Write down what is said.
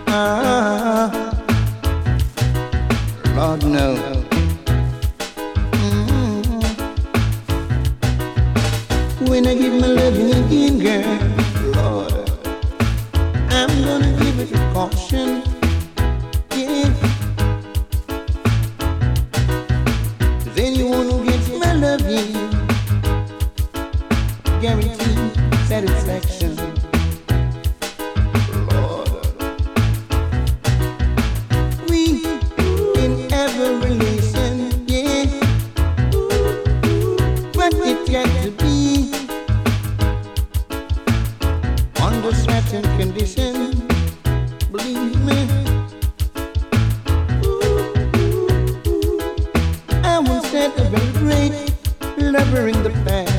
Ah, Lord no. When I give my loving again, girl, Lord, I'm gonna give it with caution. Yeah. Then you wanna get my loving, guaranteed satisfaction. Lord, we in every relation, yeah, but it got to be under certain conditions. Believe me, I once had a very great lover in the past.